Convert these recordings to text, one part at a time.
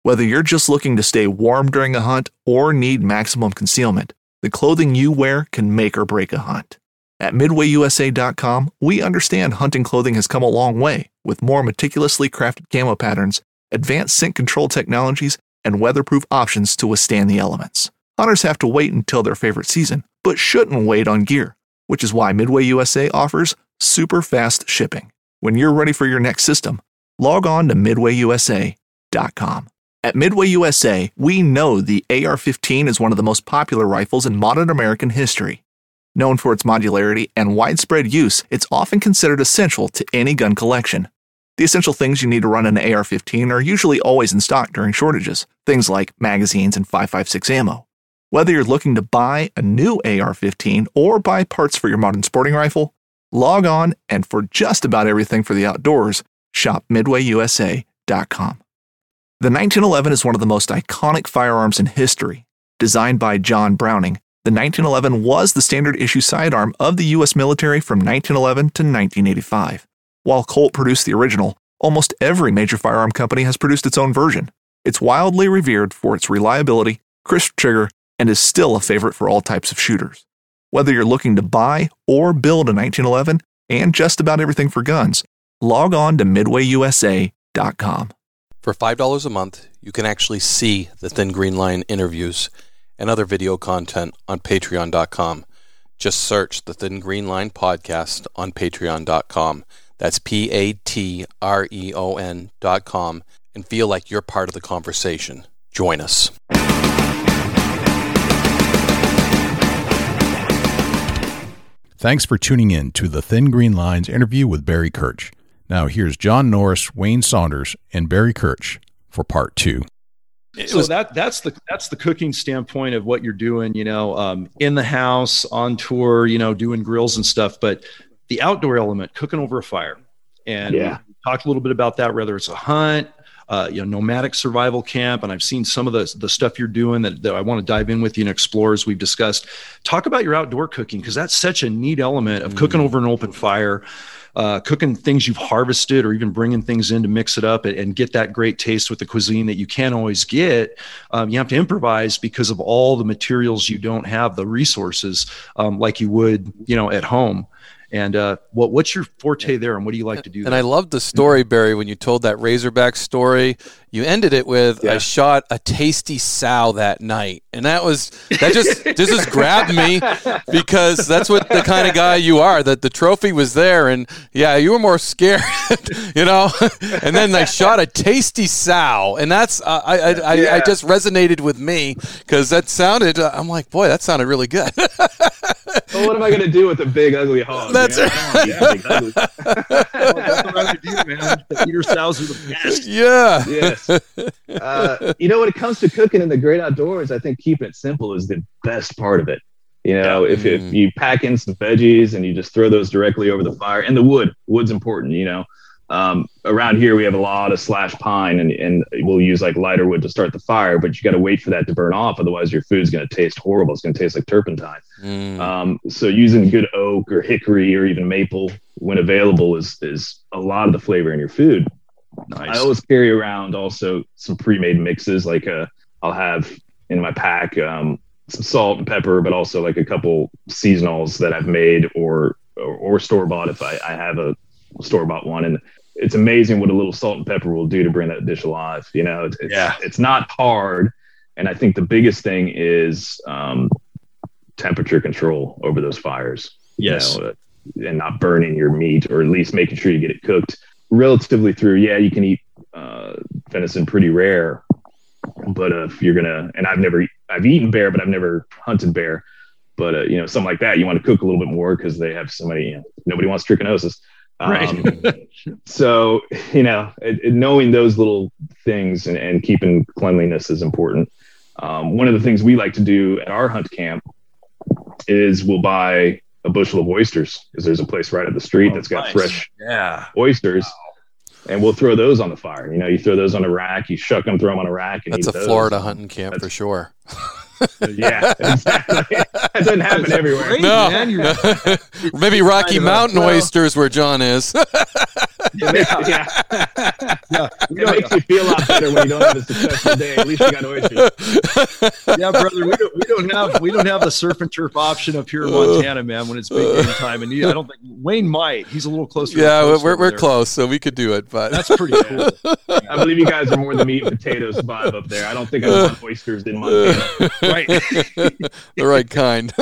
Whether you're just looking to stay warm during a hunt or need maximum concealment, the clothing you wear can make or break a hunt. At MidwayUSA.com, we understand hunting clothing has come a long way with more meticulously crafted camo patterns, advanced scent control technologies, and weatherproof options to withstand the elements. Hunters have to wait until their favorite season, but shouldn't wait on gear, which is why Midway USA offers super fast shipping. When you're ready for your next system, log on to MidwayUSA.com. At Midway USA, we know the AR-15 is one of the most popular rifles in modern American history. Known for its modularity and widespread use, it's often considered essential to any gun collection. The essential things you need to run an AR-15 are usually always in stock during shortages, things like magazines and 5.56 ammo. Whether you're looking to buy a new AR-15 or buy parts for your modern sporting rifle, log on and for just about everything for the outdoors, shop MidwayUSA.com. The 1911 is one of the most iconic firearms in history. Designed by John Browning, the 1911 was the standard issue sidearm of the U.S. military from 1911 to 1985. While Colt produced the original, almost every major firearm company has produced its own version. It's wildly revered for its reliability, crisp trigger, and is still a favorite for all types of shooters. Whether you're looking to buy or build a 1911 and just about everything for guns, log on to MidwayUSA.com. For $5 a month, you can actually see the Thin Green Line interviews and other video content on Patreon.com. Just search the Thin Green Line podcast on Patreon.com. That's Patreon.com, and feel like you're part of the conversation. Join us. Thanks for tuning in to the Thin Green Line's interview with Barry Kirch. Now here's John Norris, Wayne Saunders, and Barry Kirch for part 2. So that's the cooking standpoint of what you're doing, in the house, on tour, doing grills and stuff. But the outdoor element, cooking over a fire, and we talked a little bit about that. Whether it's a hunt, nomadic survival camp, and I've seen some of the stuff you're doing that I want to dive in with you and explore as we've discussed. Talk about your outdoor cooking, because that's such a neat element of cooking over an open fire. Cooking things you've harvested, or even bringing things in to mix it up and get that great taste with the cuisine that you can't always get. You have to improvise because of all the materials you don't have, the resources like you would, at home. And what's your forte there, and what do you like to do? And I love the story, Barry, when you told that Razorback story. You ended it with, I shot a tasty sow that night. And that just grabbed me, because that's what the kind of guy you are, that the trophy was there. And you were more scared, and then I shot a tasty sow. And that's, I just resonated with me, because that sounded, I'm like, boy, that sounded really good. Well, what am I going to do with a big, ugly hog? That's right. That's what I do, man. The eater sows are the best. Yeah. Yes. When it comes to cooking in the great outdoors, I think keeping it simple is the best part of it. If you pack in some veggies and you just throw those directly over the fire, and wood's important, around here we have a lot of slash pine, and we'll use like lighter wood to start the fire, but you got to wait for that to burn off. Otherwise your food's going to taste horrible. It's going to taste like turpentine. So using good oak or hickory or even maple when available is a lot of the flavor in your food. Nice. I always carry around also some pre-made mixes. Like I'll have in my pack some salt and pepper, but also like a couple seasonals that I've made or store-bought if I have a store-bought one. And it's amazing what a little salt and pepper will do to bring that dish alive. It's not hard. And I think the biggest thing is temperature control over those fires. Yes. And not burning your meat, or at least making sure you get it cooked relatively through. You can eat venison pretty rare, but if you're gonna, and I've eaten bear, but I've never hunted bear. But something like that, you want to cook a little bit more because they have so many. Nobody wants trichinosis. Right. So knowing those little things and keeping cleanliness is important. One of the things we like to do at our hunt camp is we'll buy a bushel of oysters, because there's a place right up the street that's got fresh oysters. Wow. And we'll throw those on the fire. You throw those on a rack, you shuck them, throw them on a rack. And that's a those. Florida hunting camp for sure. Yeah, exactly. That doesn't happen everywhere. No. Maybe Rocky Mountain oysters where John is. It makes you feel a lot better when you don't have a successful day. At least you got oysters. Yeah, brother, we don't have the surf and turf option up here in Montana, man. When it's big game time, and I don't think Wayne might. He's a little closer. Yeah, we're close, so we could do it. But that's pretty cool. I believe you guys are more the meat and potatoes vibe up there. I don't think I want oysters in Montana. Right, the right kind.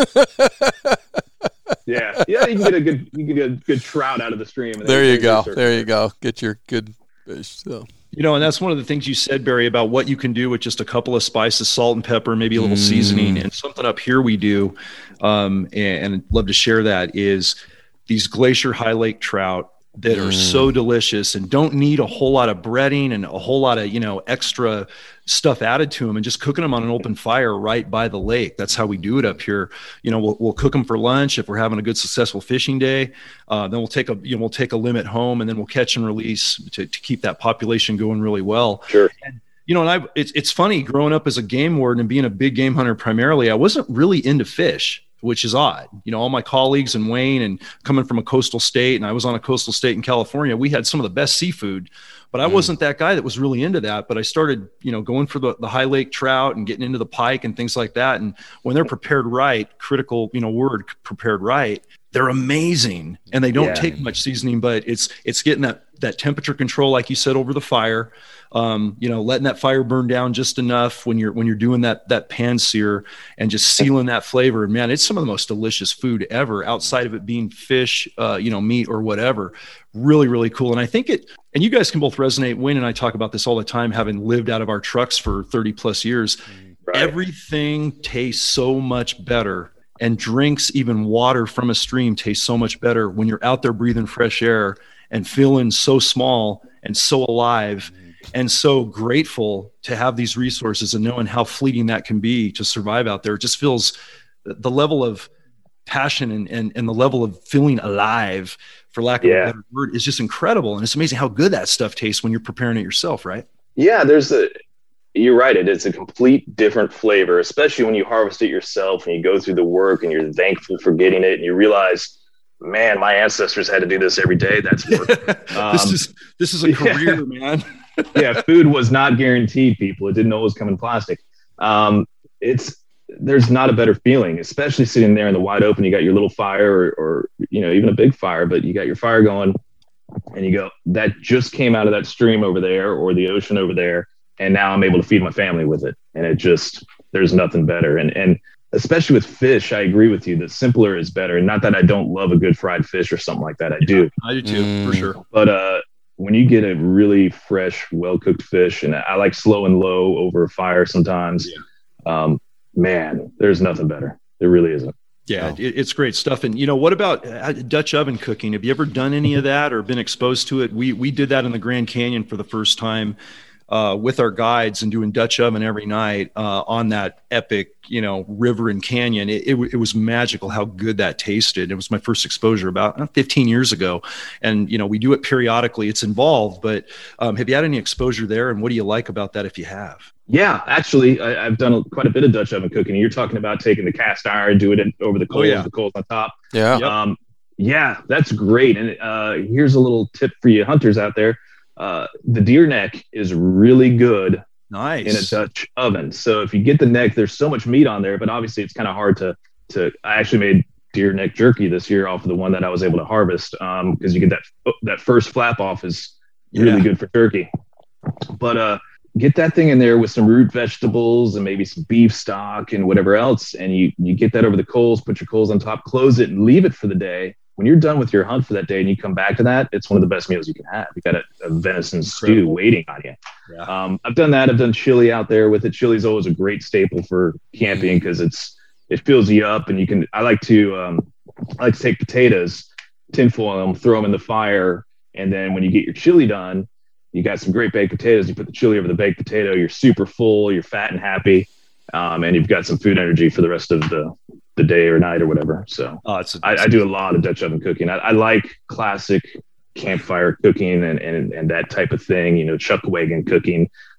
Yeah, you can get a good trout out of the stream. And there you go. Get your good fish. So. And that's one of the things you said, Barry, about what you can do with just a couple of spices, salt and pepper, maybe a little seasoning, and something up here we do, and I'd love to share that, is these Glacier High Lake trout that are so delicious and don't need a whole lot of breading and a whole lot of, extra stuff added to them, and just cooking them on an open fire right by the lake. That's how we do it up here. We'll cook them for lunch if we're having a good successful fishing day. Then we'll take a limit home, and then we'll catch and release to keep that population going really well. Sure. And, it's funny, growing up as a game warden and being a big game hunter primarily, I wasn't really into fish, which is odd. All my colleagues and Wayne, and coming from a coastal state, and I was on a coastal state in California, we had some of the best seafood, but I wasn't that guy that was really into that. But I started, going for the high lake trout and getting into the pike and things like that. And when they're prepared right, critical, word, prepared right, they're amazing. And they don't take much seasoning, but it's getting that temperature control, like you said, over the fire. Letting that fire burn down just enough when you're doing that pan sear, and just sealing that flavor. And man, it's some of the most delicious food ever, outside of it being fish, meat or whatever. Really, really cool. And I think and you guys can both resonate. Wayne and I talk about this all the time, having lived out of our trucks for 30 plus years. Right. Everything tastes so much better, and drinks, even water from a stream, tastes so much better when you're out there breathing fresh air and feeling so small and so alive. And so grateful to have these resources, and knowing how fleeting that can be to survive out there. It just feels the level of passion and the level of feeling alive, for lack of a better word, is just incredible. And it's amazing how good that stuff tastes when you're preparing it yourself, right? Yeah, you're right. It's a complete different flavor, especially when you harvest it yourself and you go through the work and you're thankful for getting it, and you realize, man, my ancestors had to do this every day. That's work. This is a career, man. Yeah, food was not guaranteed, people. It didn't always come in plastic. There's not a better feeling, especially sitting there in the wide open. You got your little fire or even a big fire, but you got your fire going, and you go, that just came out of that stream over there or the ocean over there, and now I'm able to feed my family with it. And there's nothing better. And especially with fish, I agree with you that simpler is better. And not that I don't love a good fried fish or something like that. I do too, for sure. But when you get a really fresh, well-cooked fish, and I like slow and low over a fire sometimes, man, there's nothing better. There really isn't. Yeah, it's great stuff. And what about Dutch oven cooking? Have you ever done any of that or been exposed to it? We did that in the Grand Canyon for the first time with our guides, and doing Dutch oven every night on that epic, river and canyon. It was magical how good that tasted. It was my first exposure about 15 years ago. And, we do it periodically. It's involved, but have you had any exposure there? And what do you like about that if you have? Yeah, actually, I've done quite a bit of Dutch oven cooking. You're talking about taking the cast iron, doing it over the coals, the coals on top. Yeah. Yeah, that's great. And here's a little tip for you hunters out there. The deer neck is really good in a Dutch oven. So if you get the neck, there's so much meat on there, but obviously it's kind of hard to I actually made deer neck jerky this year off of the one that I was able to harvest, because you get that first flap off is really good for turkey. But get that thing in there with some root vegetables and maybe some beef stock and whatever else, and you get that over the coals, put your coals on top, close it, and leave it for the day. When you're done with your hunt for that day and you come back to that, it's one of the best meals you can have. You got a venison stew waiting on you. Yeah. I've done that. I've done chili out there with it. Chili's always a great staple for camping because it fills you up, and I like to take potatoes, tinfoil them, throw them in the fire, and then when you get your chili done, you got some great baked potatoes. You put the chili over the baked potato. You're super full. You're fat and happy, and you've got some food energy for the rest of the day or night or whatever. So I do a lot of Dutch oven cooking. I like classic campfire cooking and that type of thing, chuck wagon cooking.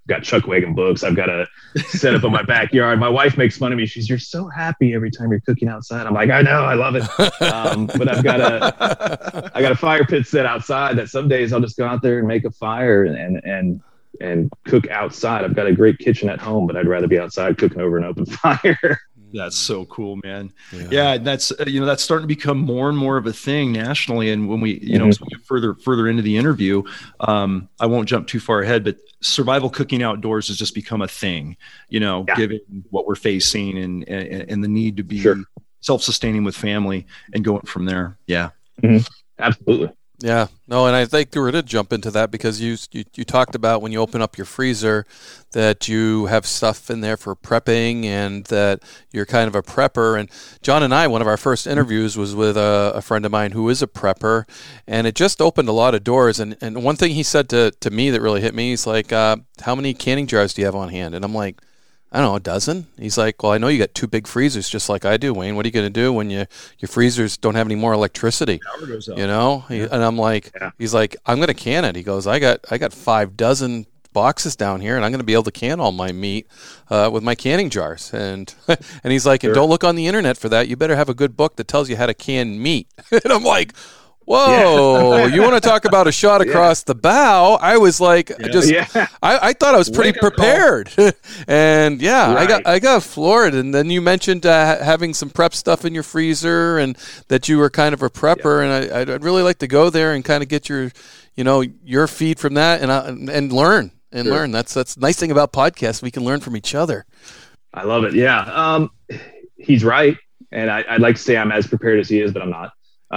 got Chuck Wagon books. I've got a setup in my backyard. My wife makes fun of me. You're so happy every time you're cooking outside. I'm like, I know, I love it. But I got a fire pit set outside that some days I'll just go out there and make a fire and cook outside. I've got a great kitchen at home, but I'd rather be outside cooking over an open fire. That's so cool, man. Yeah, that's that's starting to become more and more of a thing nationally. And when we, as we get further into the interview, I won't jump too far ahead, but survival cooking outdoors has just become a thing. Given what we're facing and the need to be self-sustaining with family and going from there. Yeah, absolutely. Yeah, no, and I think we were to jump into that because you talked about when you open up your freezer that you have stuff in there for prepping and that you're kind of a prepper. And John and I, one of our first interviews was with a friend of mine who is a prepper, and it just opened a lot of doors. And one thing he said to me that really hit me, he's like, how many canning jars do you have on hand? And I'm like, I don't know, a dozen? He's like, well, I know you got 2 big freezers just like I do, Wayne. What are you going to do when your freezers don't have any more electricity? Power goes out. And I'm like, he's like, I'm going to can it. He goes, I got 5 dozen boxes down here, and I'm going to be able to can all my meat with my canning jars. And he's like, and don't look on the internet for that. You better have a good book that tells you how to can meat. And I'm like, whoa, you want to talk about a shot across the bow? I was like, I thought I was pretty prepared. And I got floored. And then you mentioned having some prep stuff in your freezer and that you were kind of a prepper. And I'd really like to go there and kind of get your feed from that and learn learn. That's the nice thing about podcasts. We can learn from each other. I love it. Yeah. He's right. And I'd like to say I'm as prepared as he is, but I'm not.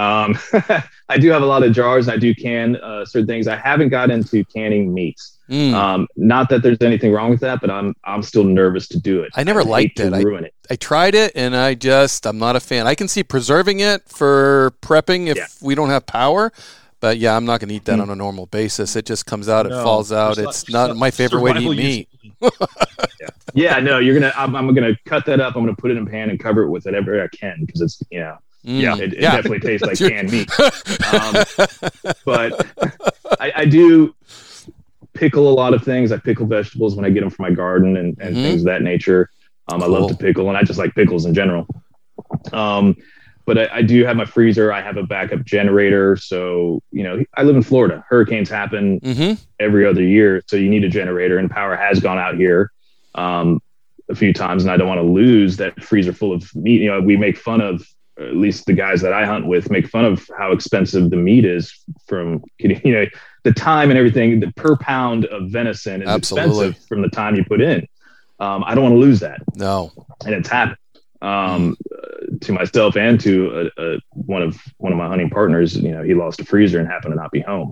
I do have a lot of jars. I do can certain things. I haven't got into canning meats. Not that there's anything wrong with that, but I'm still nervous to do it. I never liked it. I tried it, and I'm not a fan. I can see preserving it for prepping if we don't have power. But I'm not going to eat that on a normal basis. It just comes out, it falls out. It's not my favorite way to eat meat. No, I'm going to cut that up. I'm going to put it in a pan and cover it with whatever I can because it's, it definitely tastes like canned meat. But I do pickle a lot of things. I pickle vegetables when I get them from my garden and things of that nature. I love to pickle, and I just like pickles in general. But I do have my freezer. I have a backup generator. So, I live in Florida. Hurricanes happen every other year. So you need a generator, and power has gone out here a few times, and I don't want to lose that freezer full of meat. We make fun of, at least the guys that I hunt with make fun of how expensive the meat is from getting, the time and everything. The per pound of venison is expensive from the time you put in. I don't want to lose that. No. And it's happened to myself and to one of my hunting partners. He lost a freezer and happened to not be home.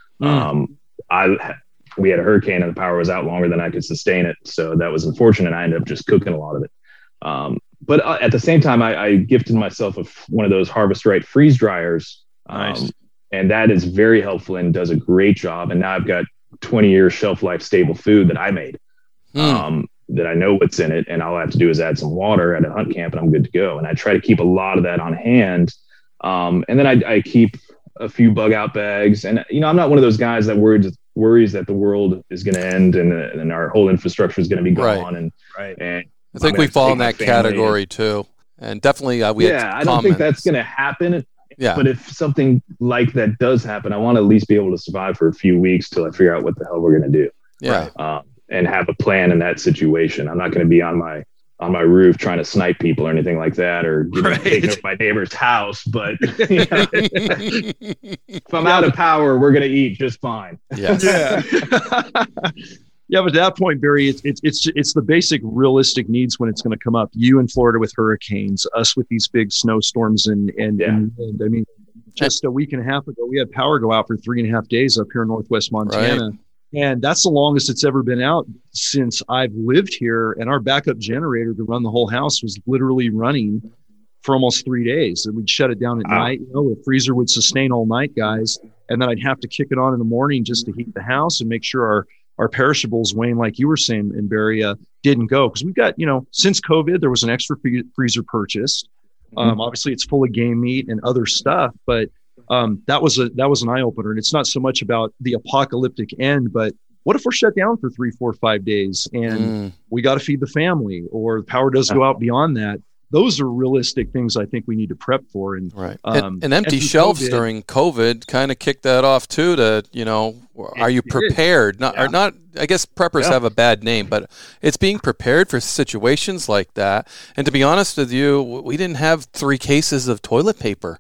We had a hurricane and the power was out longer than I could sustain it. So that was unfortunate. I ended up just cooking a lot of it. But at the same time, I gifted myself one of those Harvest Right freeze dryers. Nice. And that is very helpful and does a great job. And now I've got 20 years shelf life stable food that I made that I know what's in it. And all I have to do is add some water at a hunt camp and I'm good to go. And I try to keep a lot of that on hand. And then I keep a few bug out bags. And, I'm not one of those guys that worries that the world is going to end and our whole infrastructure is going to be gone. And I think we fall in that category too. And definitely we had I don't think that's going to happen. Yeah. But if something like that does happen, I want to at least be able to survive for a few weeks till I figure out what the hell we're going to do. Yeah. And have a plan in that situation. I'm not going to be on my roof trying to snipe people or anything like that, or taking over my neighbor's house. But if I'm out of power, we're going to eat just fine. Yes. Yeah. Yeah, but at that point, Barry, it's the basic realistic needs when it's going to come up. You in Florida with hurricanes, us with these big snowstorms, and I mean, just a week and a half ago, we had power go out for 3.5 days up here in Northwest Montana. Right. And that's the longest it's ever been out since I've lived here. And our backup generator to run the whole house was literally running for almost 3 days. And we'd shut it down at night. The freezer would sustain all night, guys. And then I'd have to kick it on in the morning just to heat the house and make sure our perishables, Wayne, like you were saying, in Barry, didn't go. Because we've got, since COVID, there was an extra freezer purchased. Obviously, it's full of game meat and other stuff, but that was an eye opener. And it's not so much about the apocalyptic end, but what if we're shut down for 3, 4, 5 days and we got to feed the family, or the power does go out beyond that? Those are realistic things I think we need to prep for. And right. And empty shelves during COVID kind of kicked that off too. Are you prepared? I guess preppers have a bad name, but it's being prepared for situations like that. And to be honest with you, we didn't have 3 cases of toilet paper.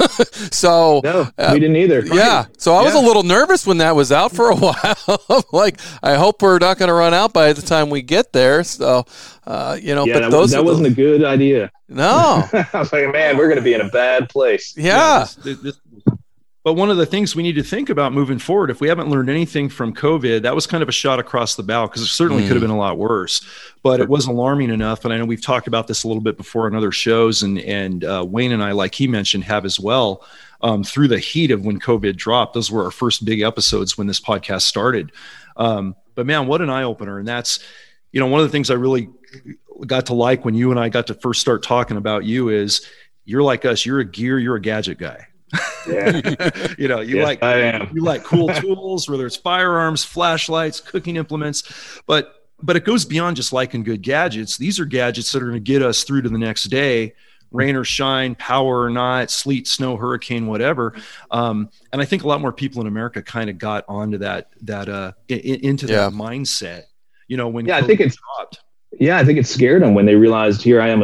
So no, we didn't either. Yeah. So I was a little nervous when that was out for a while. Like, I hope we're not going to run out by the time we get there. So, but that wasn't a good idea. No. I was like, man, we're going to be in a bad place. Yeah. But one of the things we need to think about moving forward, if we haven't learned anything from COVID, that was kind of a shot across the bow, because it certainly could have been a lot worse, but it was alarming enough. And I know we've talked about this a little bit before on other shows, and Wayne and I, like he mentioned, have as well, through the heat of when COVID dropped. Those were our first big episodes when this podcast started. But man, what an eye opener. And that's, one of the things I really got to like when you and I got to first start talking about you is you're like us, you're a gadget guy. Yeah. You like cool tools, whether it's firearms, flashlights, cooking implements, but it goes beyond just liking good gadgets. These are gadgets that are going to get us through to the next day, rain or shine, power or not, sleet, snow, hurricane, whatever. And I think a lot more people in America kind of got onto that mindset, when I think it's dropped. Yeah, I think it scared them when they realized, here I am,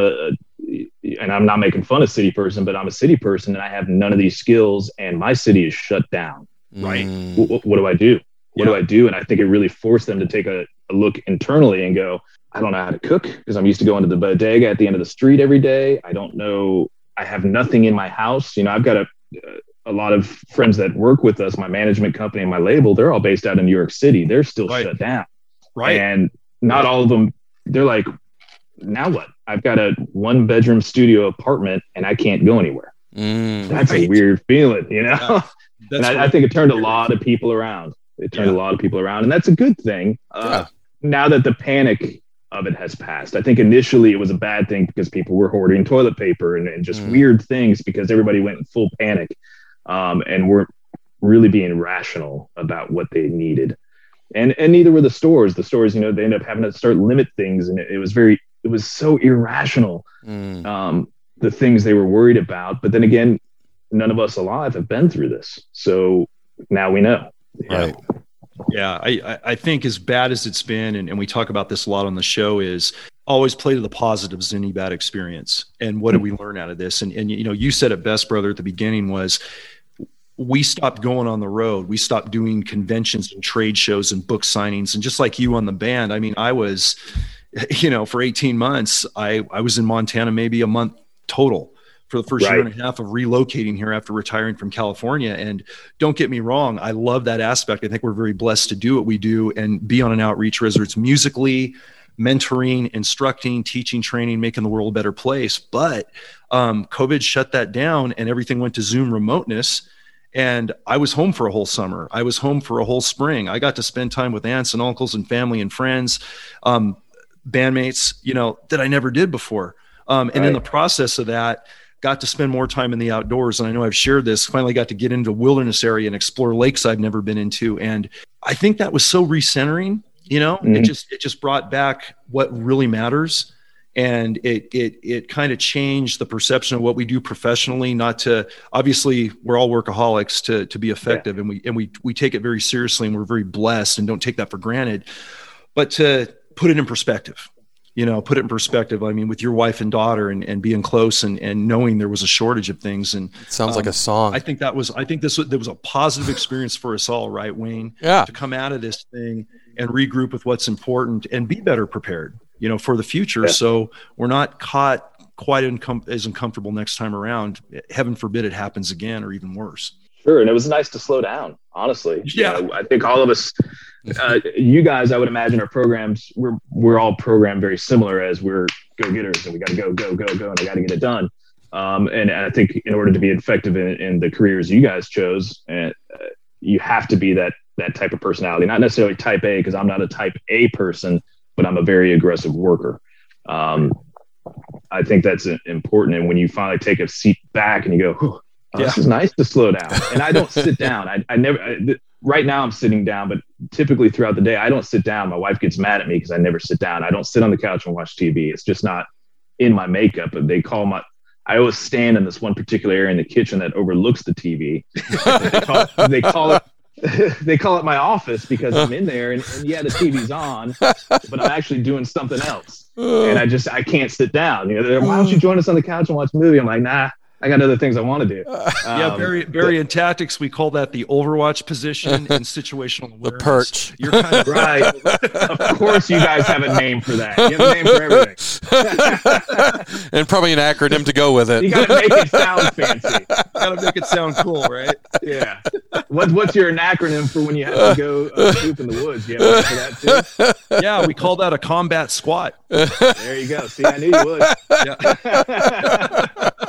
and I'm not making fun of city person, but I'm a city person and I have none of these skills and my city is shut down. Right. What do I do? What do I do? And I think it really forced them to take a look internally and go, I don't know how to cook because I'm used to going to the bodega at the end of the street every day. I don't know. I have nothing in my house. I've got a lot of friends that work with us, my management company and my label, they're all based out in New York City. They're still shut down. Right. And not all of them, they're like, now what? I've got a 1-bedroom studio apartment and I can't go anywhere. That's a weird feeling, Yeah, and I think it turned a lot of people around. And that's a good thing. Now that the panic of it has passed, I think initially it was a bad thing because people were hoarding toilet paper and just weird things because everybody went in full panic and weren't really being rational about what they needed. And neither were the stores. The stores, they ended up having to start limit things, and it was so irrational, the things they were worried about. But then again, none of us alive have been through this, so now we know. Right. Yeah, I think as bad as it's been, and we talk about this a lot on the show, is always play to the positives in any bad experience. And what did we learn out of this? And you said it best, brother, at the beginning was, we stopped going on the road. We stopped doing conventions and trade shows and book signings. And just like you on the band, I mean, I was, for 18 months, I was in Montana, maybe a month total for the first year and a half of relocating here after retiring from California. And don't get me wrong, I love that aspect. I think we're very blessed to do what we do and be on an outreach, whether it's musically, mentoring, instructing, teaching, training, making the world a better place. But COVID shut that down and everything went to Zoom remoteness. And I was home for a whole summer. I was home for a whole spring. I got to spend time with aunts and uncles and family and friends, bandmates, that I never did before. And in the process of that, got to spend more time in the outdoors. And I know I've shared this, finally got to get into a wilderness area and explore lakes I've never been into. And I think that was so recentering, it just brought back what really matters. And it kind of changed the perception of what we do professionally. Not to, obviously we're all workaholics to be effective, and we take it very seriously, and we're very blessed and don't take that for granted. But to put it in perspective, I mean, with your wife and daughter and being close and knowing there was a shortage of things. And it sounds like a song. I think there was a positive experience for us all, right, Wayne? Yeah. To come out of this thing and regroup with what's important and be better prepared, for the future. Yeah. So we're not caught quite as uncomfortable next time around. Heaven forbid it happens again, or even worse. Sure. And it was nice to slow down, honestly. Yeah. I think all of us, you guys, I would imagine our programs, we're all programmed very similar, as we're go-getters and we got to go, and I got to get it done. And I think in order to be effective in the careers you guys chose, you have to be that type of personality, not necessarily type A, because I'm not a type A person, but I'm a very aggressive worker. I think that's important. And when you finally take a seat back and you go, this is nice to slow down. And I don't sit down. I never, right now I'm sitting down, but typically throughout the day, I don't sit down. My wife gets mad at me because I never sit down. I don't sit on the couch and watch TV. It's just not in my makeup. I always stand in this one particular area in the kitchen that overlooks the TV. They call it my office because I'm in there and yeah, the TV's on, but I'm actually doing something else. And I can't sit down. Why don't you join us on the couch and watch a movie? I'm like, nah, I got other things I want to do. Barry, in tactics, we call that the Overwatch position in situational awareness. The perch. You're kind of right. Of course, you guys have a name for that. You have a name for everything. And probably an acronym to go with it. You got to make it sound fancy. Got to make it sound cool, right? Yeah. What's your acronym for when you have to go poop in the woods? You have one for that too? Yeah, we call that a combat squat. There you go. See, I knew you would. Yeah.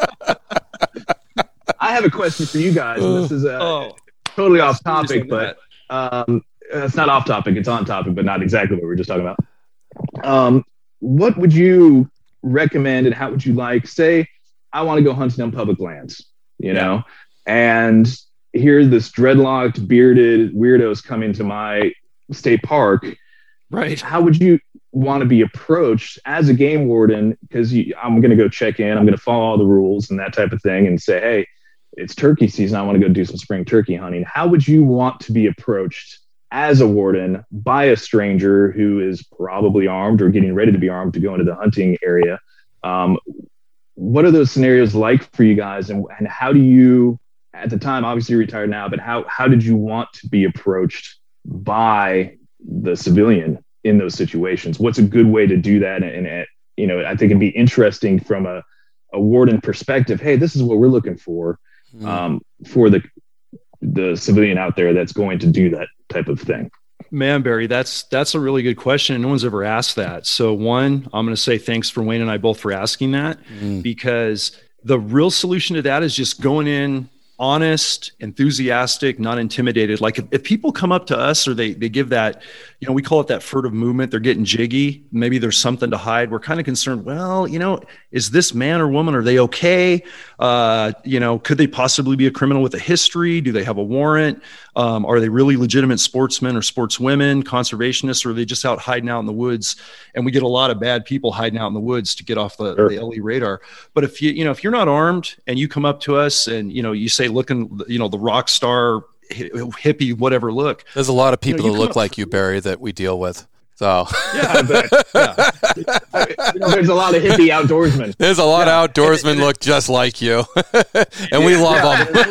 I have a question for you guys. And this is totally off topic, but it's not off topic. It's on topic, but not exactly what we were just talking about. What would you recommend and how would you say, I want to go hunting on public lands, and here this dreadlocked, bearded weirdos come into my state park. Right. How would you want to be approached as a game warden? Because I'm going to go check in. I'm going to follow all the rules and that type of thing and say, hey, it's turkey season. I want to go do some spring turkey hunting. How would you want to be approached as a warden by a stranger who is probably armed or getting ready to be armed to go into the hunting area? What are those scenarios like for you guys? And how do you, at the time, obviously you're retired now, but how did you want to be approached by the civilian in those situations? What's a good way to do that? And I think it'd be interesting from a warden perspective. Hey, this is what we're looking for the civilian out there that's going to do that type of thing. Man, Barry, that's a really good question. No one's ever asked that. So one, I'm going to say thanks for Wayne and I both for asking that, because the real solution to that is just going in honest, enthusiastic, not intimidated. Like if people come up to us or they give that, we call it that furtive movement, they're getting jiggy, maybe there's something to hide. We're kind of concerned, well, is this man or woman, are they okay? Could they possibly be a criminal with a history? Do they have a warrant? Are they really legitimate sportsmen or sportswomen, conservationists, or are they just out hiding out in the woods? And we get a lot of bad people hiding out in the woods to get off the LE radar. But if you're not armed and you come up to us and, you say, looking, the rock star, hippie, whatever look. There's a lot of people that look like you, Barry, that we deal with. So yeah, I bet. Yeah. There's a lot of hippie outdoorsmen. There's a lot of outdoorsmen look just like you, and we love them.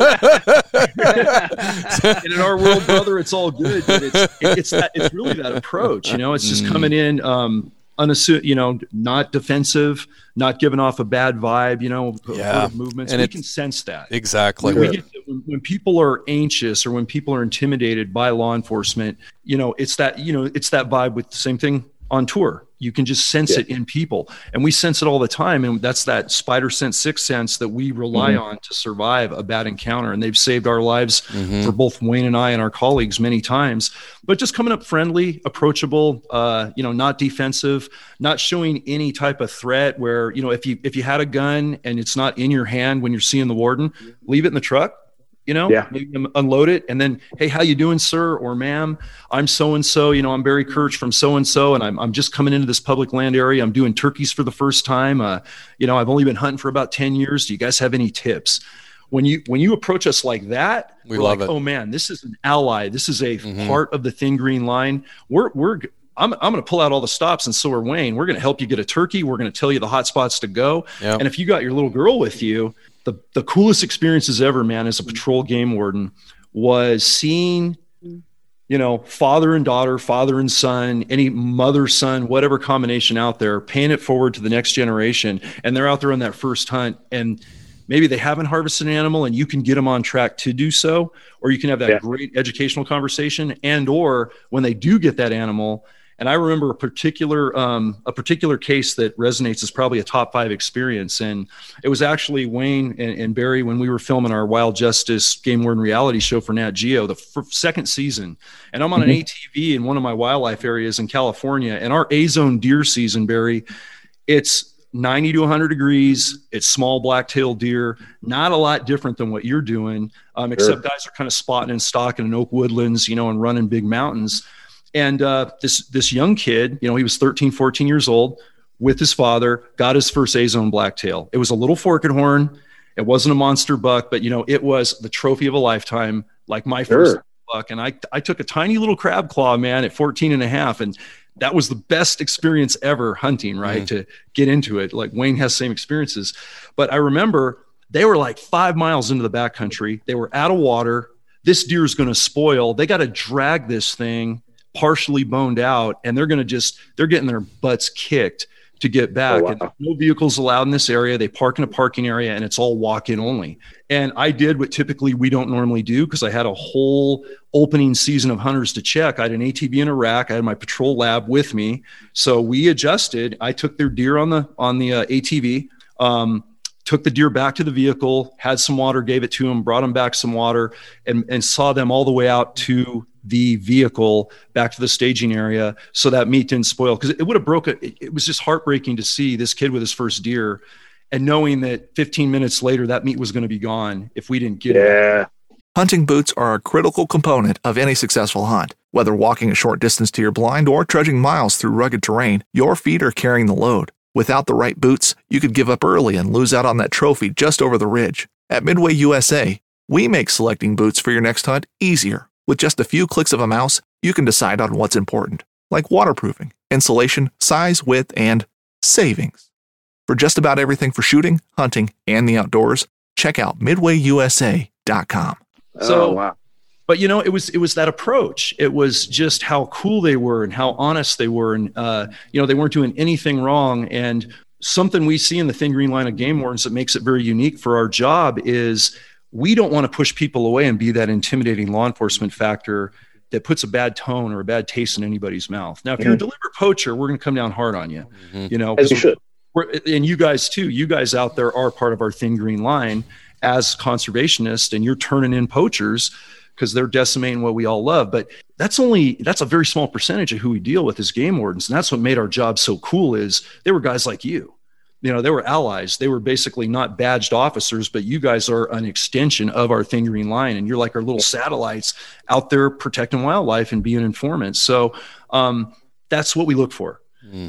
And in our world, brother, it's all good. But it's really that approach. It's just coming in unassuming, not defensive, not giving off a bad vibe. Movements. And we can sense that exactly. When people are anxious or when people are intimidated by law enforcement, it's that vibe with the same thing on tour. You can just sense it in people, and we sense it all the time. And that's that spider sense, sixth sense that we rely on to survive a bad encounter. And they've saved our lives for both Wayne and I and our colleagues many times. But just coming up friendly, approachable, not defensive, not showing any type of threat where, if you had a gun and it's not in your hand when you're seeing the warden, leave it in the truck. Maybe unload it and then, hey, how you doing, sir or ma'am? I'm so-and-so, I'm Barry Kirch from so-and-so, and I'm just coming into this public land area. I'm doing turkeys for the first time. I've only been hunting for about 10 years. Do you guys have any tips? When you approach us like that, we love it. Oh man, this is an ally. This is a part of the Thin Green Line. I'm going to pull out all the stops, and so are Wayne. We're going to help you get a turkey. We're going to tell you the hot spots to go. Yep. And if you got your little girl with you, the coolest experiences ever, man, as a patrol game warden was seeing, father and daughter, father and son, any mother, son, whatever combination out there, paying it forward to the next generation. And they're out there on that first hunt, and maybe they haven't harvested an animal and you can get them on track to do so, or you can have that great educational conversation, and, or when they do get that animal. And I remember a particular case that resonates as probably a top 5 experience. And it was actually Wayne and Barry when we were filming our Wild Justice Game Warden reality show for Nat Geo, the second season. And I'm on an ATV in one of my wildlife areas in California. And our A-zone deer season, Barry, it's 90 to 100 degrees. It's small black-tailed deer, not a lot different than what you're doing, except guys are kind of spotting and stalking in oak woodlands, and running big mountains. And this young kid, he was 13, 14 years old with his father, got his first A-zone blacktail. It was a little forked horn. It wasn't a monster buck, but it was the trophy of a lifetime, like my first buck. And I took a tiny little crab claw, man, at 14 and a half. And that was the best experience ever hunting, right? To get into it. Like Wayne has same experiences. But I remember they were like 5 miles into the backcountry. They were out of water. This deer is going to spoil. They got to drag this thing partially boned out, and they're getting their butts kicked to get back. And no vehicles allowed in this area. They park in a parking area, and it's all walk-in only. And I did what typically we don't normally do, because I had a whole opening season of hunters to check. I had an ATV in a rack. I had my patrol lab with me. So we adjusted. I took their deer on the ATV, took the deer back to the vehicle, had some water, gave it to them, brought them back some water, and saw them all the way out to the vehicle, back to the staging area, so that meat didn't spoil. Because it would have it was just heartbreaking to see this kid with his first deer, and knowing that 15 minutes later that meat was going to be gone if we didn't get it. Hunting boots are a critical component of any successful hunt. Whether walking a short distance to your blind or trudging miles through rugged terrain, your feet are carrying the load. Without the right boots, you could give up early and lose out on that trophy just over the ridge. At Midway USA, we make selecting boots for your next hunt easier. With just a few clicks of a mouse, you can decide on what's important, like waterproofing, insulation, size, width, and savings. For just about everything for shooting, hunting, and the outdoors, check out MidwayUSA.com. But it was that approach. It was just how cool they were and how honest they were, and they weren't doing anything wrong. And something we see in the Thin Green Line of game wardens that makes it very unique for our job is we don't want to push people away and be that intimidating law enforcement factor that puts a bad tone or a bad taste in anybody's mouth. Now, if you're a deliberate poacher, we're going to come down hard on you. As you should. And you guys too. You guys out there are part of our Thin Green Line as conservationists, and you're turning in poachers because they're decimating what we all love. But that's a very small percentage of who we deal with as game wardens. And that's what made our job so cool, is they were guys like you. They were allies. They were basically not badged officers, but you guys are an extension of our Thin Green Line, and you're like our little satellites out there protecting wildlife and being informants. So that's what we look for.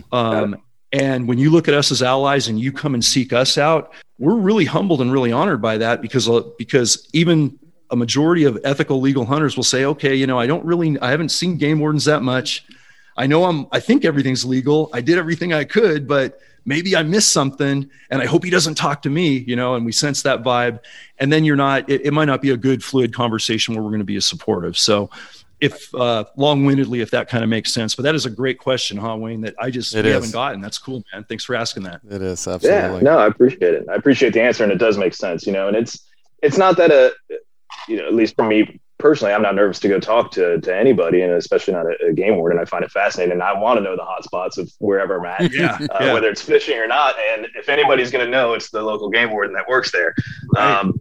And when you look at us as allies and you come and seek us out, we're really humbled and really honored by that, because even a majority of ethical legal hunters will say, okay, I haven't seen game wardens that much. I think everything's legal. I did everything I could, but maybe I missed something, and I hope he doesn't talk to me, and we sense that vibe. And then it might not be a good fluid conversation where we're going to be as supportive. So if long-windedly, if that kind of makes sense, but that is a great question, huh, Wayne, that we haven't gotten. That's cool, man. Thanks for asking that. It is. Absolutely. Yeah, no, I appreciate it. I appreciate the answer, and it does make sense, and it's not that at least for me personally, I'm not nervous to go talk to anybody, and especially not a game warden. I find it fascinating, and I want to know the hot spots of wherever I'm at, whether it's fishing or not. And if anybody's going to know, it's the local game warden that works there. Right.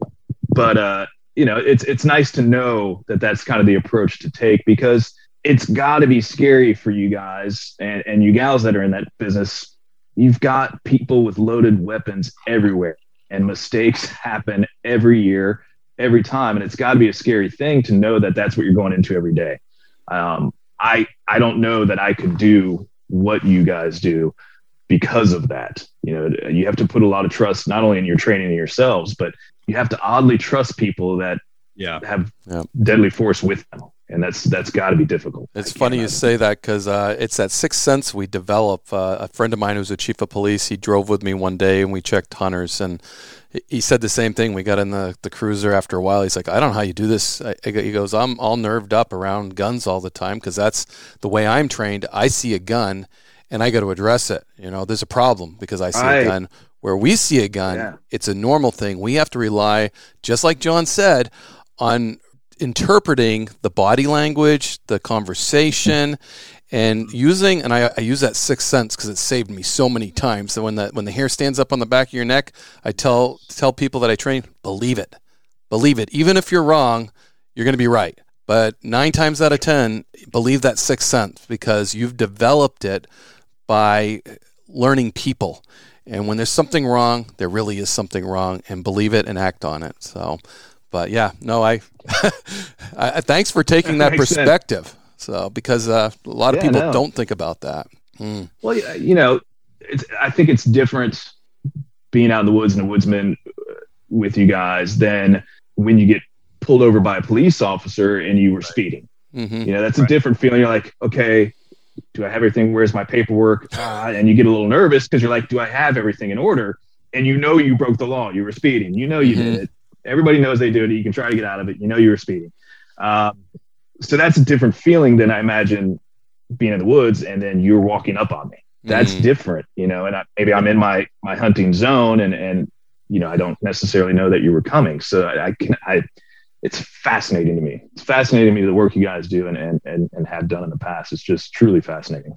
It's nice to know that that's kind of the approach to take, because it's got to be scary for you guys and you gals that are in that business. You've got people with loaded weapons everywhere, and mistakes happen every year, every time. And it's got to be a scary thing to know that that's what you're going into every day. I don't know that I could do what you guys do because of that. You have to put a lot of trust, not only in your training and yourselves, but you have to oddly trust people that have deadly force with them. And that's got to be difficult. It's funny you say that, because it's that sixth sense we develop. A friend of mine who's a chief of police, he drove with me one day and we checked hunters, and he said the same thing. We got in the cruiser after a while. He's like, I don't know how you do this. He goes, I'm all nerved up around guns all the time, because that's the way I'm trained. I see a gun and I got to address it. There's a problem because I see a gun. Where we see a gun, it's a normal thing. We have to rely, just like John said, on interpreting the body language, the conversation, and using, and I use that sixth sense because it saved me so many times. So when the hair stands up on the back of your neck, I tell people that I train, believe it. Even if you're wrong, you're going to be right. But 9 times out of 10, believe that sixth sense, because you've developed it by learning people. And when there's something wrong, there really is something wrong, and believe it and act on it. So, but yeah, no, I thanks for taking that perspective. Sense. So, because a lot of people don't think about that. Well, I think it's different being out in the woods and a woodsman with you guys than when you get pulled over by a police officer and you were speeding. Mm-hmm. That's a different feeling. You're like, okay, do I have everything? Where's my paperwork? And you get a little nervous because you're like, do I have everything in order? And you broke the law. You were speeding. You did it. Everybody knows they do it. You can try to get out of it. You were speeding. So that's a different feeling than I imagine being in the woods and then you're walking up on me. That's different, and maybe I'm in my hunting zone and I don't necessarily know that you were coming. So it's fascinating to me. It's fascinating to me the work you guys do and have done in the past. It's just truly fascinating.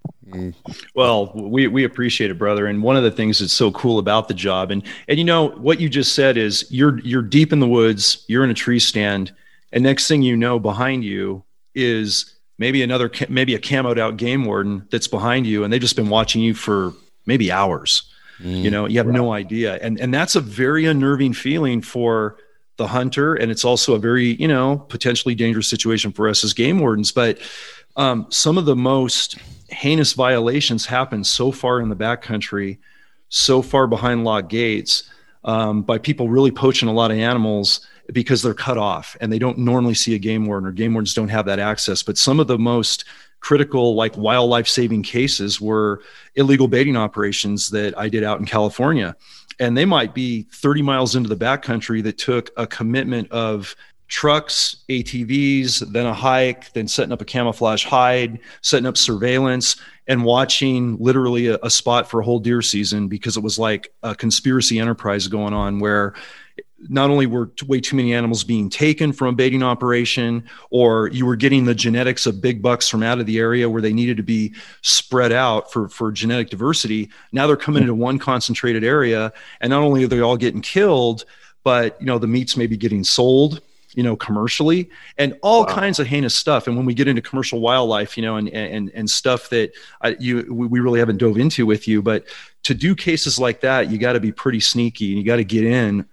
Well, we appreciate it, brother. And one of the things that's so cool about the job and what you just said is you're deep in the woods, you're in a tree stand, and next thing you know, behind you is maybe a camoed out game warden that's behind you, and they've just been watching you for maybe hours. You have no idea. And that's a very unnerving feeling for the hunter. And it's also a very, potentially dangerous situation for us as game wardens. But some of the most heinous violations happen so far in the backcountry, so far behind locked gates, by people really poaching a lot of animals because they're cut off and they don't normally see a game warden, or game wardens don't have that access. But some of the most critical, like wildlife saving cases were illegal baiting operations that I did out in California. And they might be 30 miles into the backcountry that took a commitment of trucks, ATVs, then a hike, then setting up a camouflage hide, setting up surveillance, and watching literally a spot for a whole deer season, because it was like a conspiracy enterprise going on where not only were way too many animals being taken from a baiting operation, or you were getting the genetics of big bucks from out of the area where they needed to be spread out for genetic diversity. Now they're coming into one concentrated area, and not only are they all getting killed, but the meat's maybe getting sold, commercially, and all kinds of heinous stuff. And when we get into commercial wildlife, and stuff that we really haven't dove into with you, but to do cases like that, you got to be pretty sneaky, and you got to get in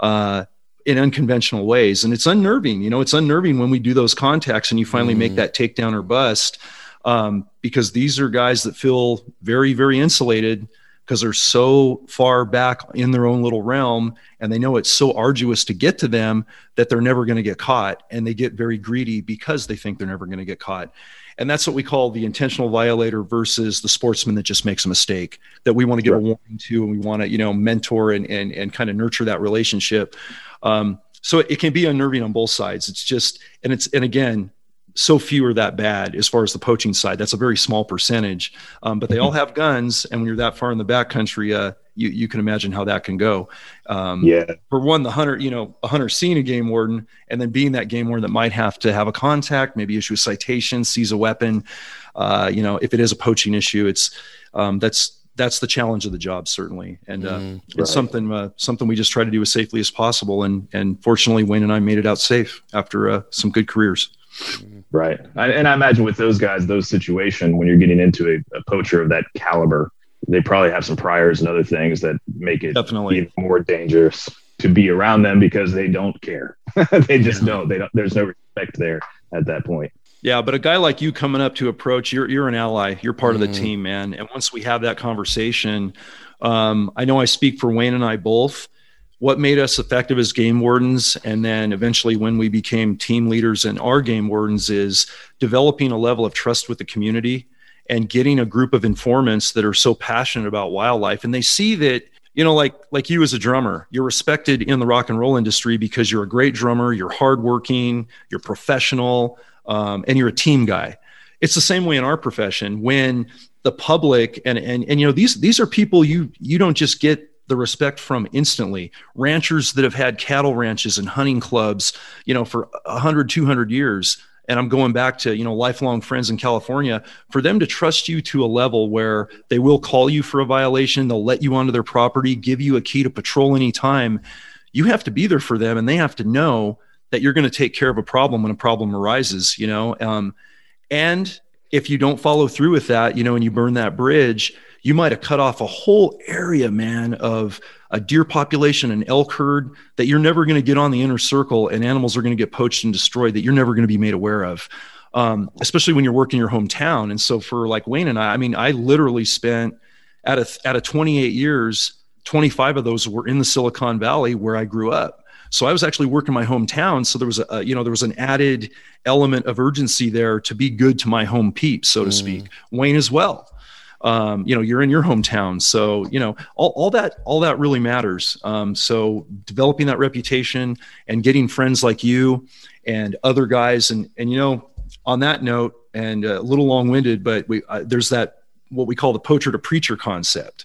unconventional ways. And it's unnerving, it's unnerving when we do those contacts and you finally make that takedown or bust, because these are guys that feel very, very insulated because they're so far back in their own little realm, and they know it's so arduous to get to them that they're never going to get caught. And they get very greedy because they think they're never going to get caught. And that's what we call the intentional violator versus the sportsman that just makes a mistake, that we want to give a warning to, and we want to, mentor and kind of nurture that relationship. So it can be unnerving on both sides. It's just, and again, so few are that bad as far as the poaching side. That's a very small percentage, but they all have guns. And when you're that far in the backcountry, you can imagine how that can go. For one, the hunter, a hunter seeing a game warden and then being that game warden that might have to have a contact, maybe issue a citation, seize a weapon. If it is a poaching issue, it's that's the challenge of the job, certainly. And it's something we just try to do as safely as possible. And fortunately, Wayne and I made it out safe after some good careers. Right. And I imagine with those guys, those situations, when you're getting into a poacher of that caliber, they probably have some priors and other things that make it even more dangerous to be around them because they don't care. They just don't. There's no respect there at that point. Yeah, but a guy like you coming up to approach, you're an ally. You're part of the team, man. And once we have that conversation, I know I speak for Wayne and I both. What made us effective as game wardens, and then eventually when we became team leaders and our game wardens, is developing a level of trust with the community and getting a group of informants that are so passionate about wildlife. And they see that, like you as a drummer, you're respected in the rock and roll industry because you're a great drummer, you're hardworking, you're professional, and you're a team guy. It's the same way in our profession. When the public and these are people you don't just get the respect from instantly. Ranchers that have had cattle ranches and hunting clubs, for 100, 200 years. And I'm going back to, lifelong friends in California, for them to trust you to a level where they will call you for a violation. They'll let you onto their property, give you a key to patrol anytime. You have to be there for them, and they have to know that you're going to take care of a problem when a problem arises, and if you don't follow through with that, and you burn that bridge, you might have cut off a whole area, man, of a deer population, an elk herd that you're never going to get on the inner circle, and animals are going to get poached and destroyed that you're never going to be made aware of, especially when you're working your hometown. And so for like Wayne and I mean, I literally spent out of 28 years, 25 of those were in the Silicon Valley where I grew up. So I was actually working my hometown. So there was there was an added element of urgency there to be good to my home peeps, so to speak. Wayne as well. You're in your hometown. So, all that really matters. So developing that reputation and getting friends like you and other guys. And on that note, and a little long-winded, but there's that, what we call the poacher to preacher concept,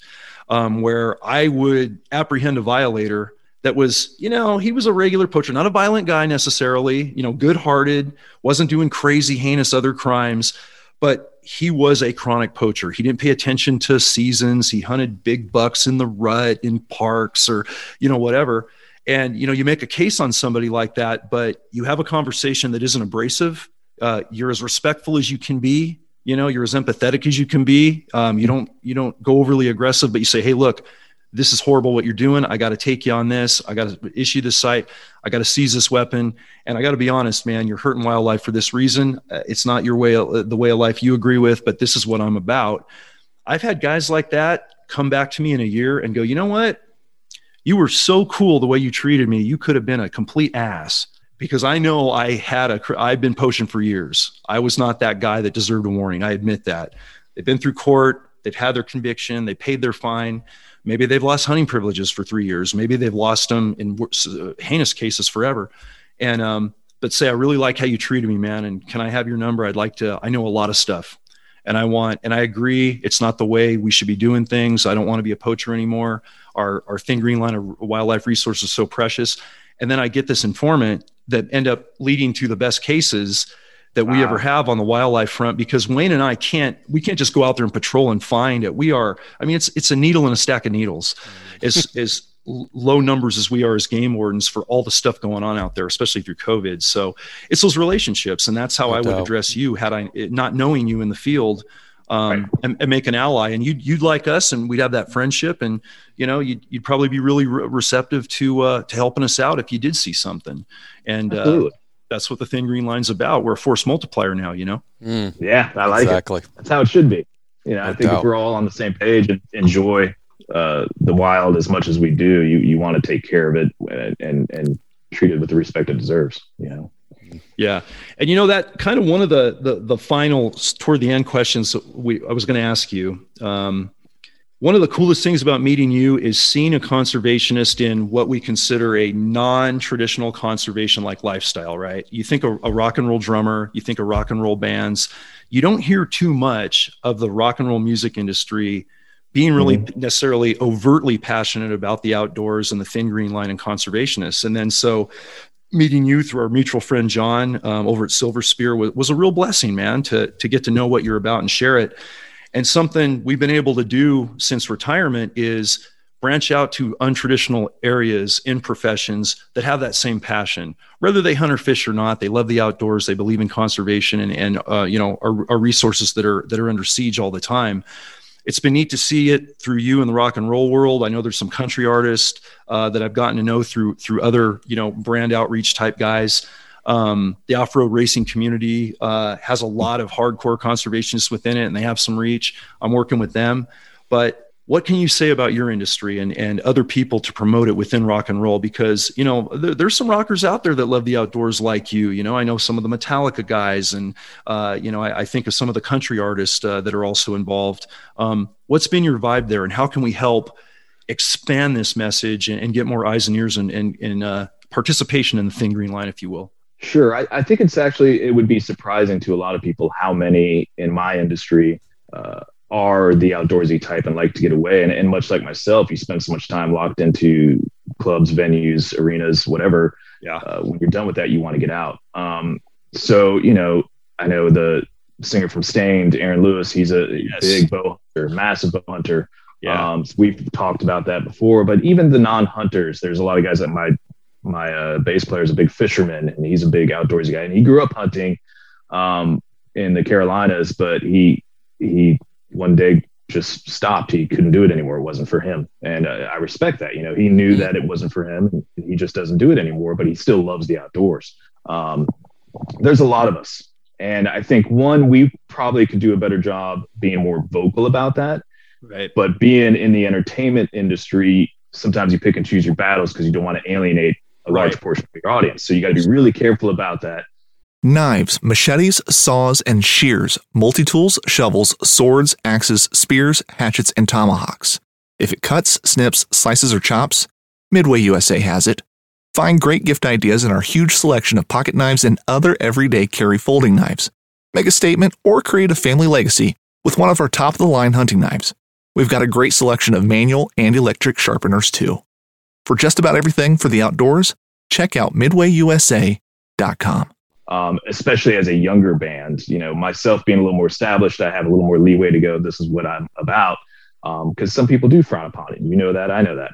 where I would apprehend a violator that was, he was a regular poacher, not a violent guy necessarily, good-hearted, wasn't doing crazy, heinous other crimes, but he was a chronic poacher. He didn't pay attention to seasons. He hunted big bucks in the rut, in parks, or, whatever. And, you make a case on somebody like that, but you have a conversation that isn't abrasive. You're as respectful as you can be. You're as empathetic as you can be. You don't go overly aggressive, but you say, hey, look, this is horrible what you're doing. I got to take you on this. I got to issue this site. I got to seize this weapon. And I got to be honest, man, you're hurting wildlife for this reason. It's not your way, the way of life you agree with, but this is what I'm about. I've had guys like that come back to me in a year and go, you know what? You were so cool the way you treated me. You could have been a complete ass, because I know I've been poaching for years. I was not that guy that deserved a warning. I admit that. They've been through court. They've had their conviction. They paid their fine. Maybe they've lost hunting privileges for 3 years. Maybe they've lost them in heinous cases forever. And, but say, I really like how you treated me, man. And can I have your number? I know a lot of stuff, and I agree. It's not the way we should be doing things. I don't want to be a poacher anymore. Our thin green line of wildlife resource is so precious. And then I get this informant that end up leading to the best cases that we ever have on the wildlife front, because Wayne and I can't just go out there and patrol and find it. It's a needle in a stack of needles. As low numbers as we are as game wardens for all the stuff going on out there, especially through COVID. So it's those relationships. And that's how I would address you had I not knowing you in the field, and make an ally, and you'd like us, and we'd have that friendship, and you'd probably be really receptive to helping us out if you did see something. And that's what the thin green line's about. We're a force multiplier now, Yeah, I like it. That's how it should be. I think if we're all on the same page and enjoy the wild as much as we do, you want to take care of it and treat it with the respect it deserves. Yeah. And that kind of one of the final toward the end questions I was going to ask you. One of the coolest things about meeting you is seeing a conservationist in what we consider a non-traditional conservation-like lifestyle, right? You think a rock and roll drummer, you think of rock and roll bands. You don't hear too much of the rock and roll music industry being really necessarily overtly passionate about the outdoors and the thin green line and conservationists. And then so meeting you through our mutual friend, John, over at Silver Spear was a real blessing, man, to get to know what you're about and share it. And something we've been able to do since retirement is branch out to untraditional areas in professions that have that same passion. Whether they hunt or fish or not, they love the outdoors, they believe in conservation and our resources that are under siege all the time. It's been neat to see it through you in the rock and roll world. I know there's some country artists that I've gotten to know through other, brand outreach type guys. The off-road racing community has a lot of hardcore conservationists within it, and they have some reach. I'm working with them. But what can you say about your industry and other people to promote it within rock and roll? Because, there's some rockers out there that love the outdoors like you. I know some of the Metallica guys, and, I think of some of the country artists that are also involved. What's been your vibe there, and how can we help expand this message and get more eyes and ears and participation in the thin green line, if you will? Sure. I think it would be surprising to a lot of people how many in my industry are the outdoorsy type and like to get away. And much like myself, you spend so much time locked into clubs, venues, arenas, whatever. Yeah. When you're done with that, you want to get out. So, I know the singer from Stained, Aaron Lewis, he's a big bow hunter, massive bow hunter. Yeah. We've talked about that before, but even the non-hunters, there's a lot of guys that my bass player is a big fisherman, and he's a big outdoorsy guy, and he grew up hunting. in the Carolinas, but he one day just stopped. He couldn't do it anymore. It wasn't for him. And I respect that. He knew that it wasn't for him, and he just doesn't do it anymore, but he still loves the outdoors. There's a lot of us. And I think we probably could do a better job being more vocal about that. Right. But being in the entertainment industry, sometimes you pick and choose your battles because you don't want to alienate a large portion of your audience. So you got to be really careful about that. Knives, machetes, saws, and shears, multi-tools, shovels, swords, axes, spears, hatchets, and tomahawks. If it cuts, snips, slices, or chops, Midway USA has it. Find great gift ideas in our huge selection of pocket knives and other everyday carry folding knives. Make a statement or create a family legacy with one of our top-of-the-line hunting knives. We've got a great selection of manual and electric sharpeners, too. For just about everything for the outdoors, check out MidwayUSA.com. Especially as a younger band, myself being a little more established, I have a little more leeway to go, this is what I'm about. Because some people do frown upon it. You know that, I know that.